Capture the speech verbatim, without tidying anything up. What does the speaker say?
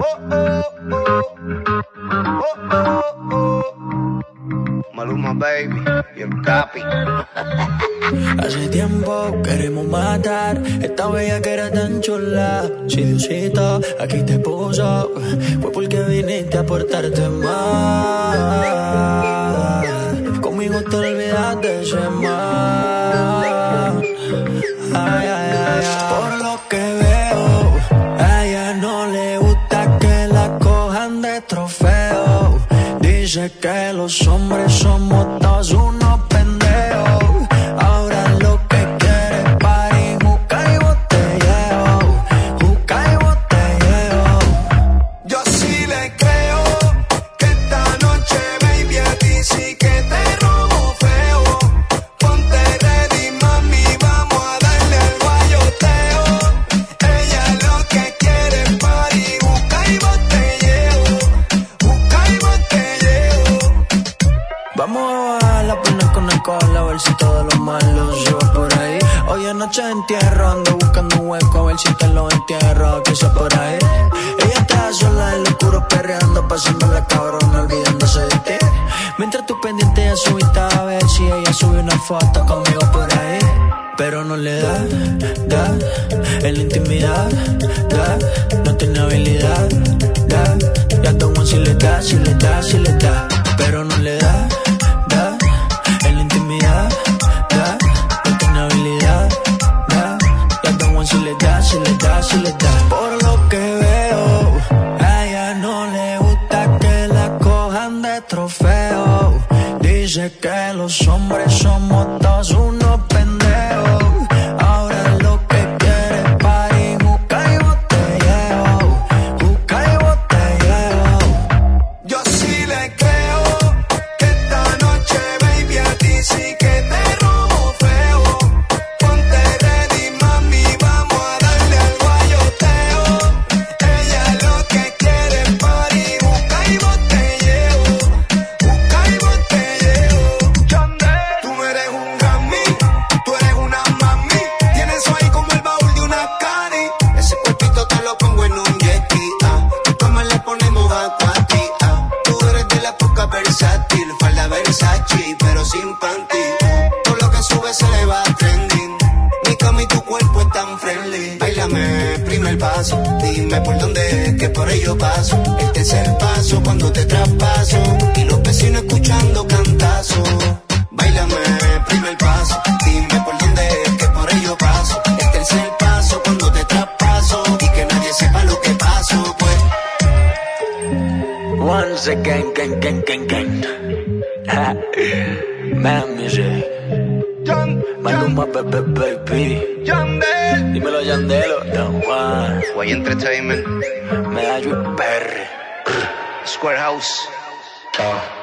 Maluma baby y el Capi. Hace tiempo queremos matar esta bella que era tan chula. Si Diosito aquí te puso, fue porque viniste a portarte mal. Conmigo te olvidaste de ese mal. Ay, ay, ay, ay. Por lo que veo, a ella no le gusta que la cojan de trofeo. Dice que los hombres somos todos unos pendejos. Ahora lo que quiere es party, juca y botelleo, juca y botelleo. Yo sí le creo que esta noche, baby, a ti sí que te robo feo. Ponte ready, mami, vamos a darle al guayoteo. Ella lo que quiere es party, juca y botelleo, juca y botelleo. Vamos a bajar la pena con alcohol, a ver si todos los malos llevan por ahí. Hoy anoche entierro, ando buscando un hueco, a ver si te lo entierro, que sea por ahí. Ella está sola en lo oscuro perreando, pasándola cabrona, olvidándose de ti. Mientras tú pendiente a su vista, a ver si ella sube una foto conmigo por ahí. Pero no le da, da, en la intimidad, da, no tiene habilidad, da. Ya tomo si le da, si le da, si le da. Pero no le da, da, en la intimidad, da, no tiene habilidad, da. Ya tomo si le da, si le da, si le da. Por lo que veo, a ella no le gusta que la cojan de trofeo. Dice que los hombres somos todos unos pendejos. Ahora lo que quiere es party, juca y botelleo, juca y botelleo. Yo sí le creo que esta noche, baby, a ti sí que te robo feo. Ponte ready, mami, vamos a darle al guayoteo. Ella lo que quiere es party, juca y botelleo, juca y botelleo. Tú no eres un Grammy, tú eres una mami. Tienes eso ahí como el baúl de una cari. Ese cuerpito te lo pongo en un yeti, ah. Y toma le ponemos acuati, ah. Tú eres de la poca versátil, falda Versace, pero sin panty. Todo lo que sube se le va trending. Mi cama y tu cuerpo es tan friendly. Báilame, primer paso, dime por dónde es que por ello paso. El tercer paso cuando te traspaso y los vecinos escuchando cantazo. Báilame, primer paso, dime por dónde es que por ello paso. El tercer paso cuando te traspaso y que nadie sepa lo que paso, pues. Once again, gang, gang, gang, gang. Ha. Man music. Maluma, baby, baby. Dímelo, Yandelo. Don Juan. Guay Entertainment. Medallo y Perry. Square House. Oh.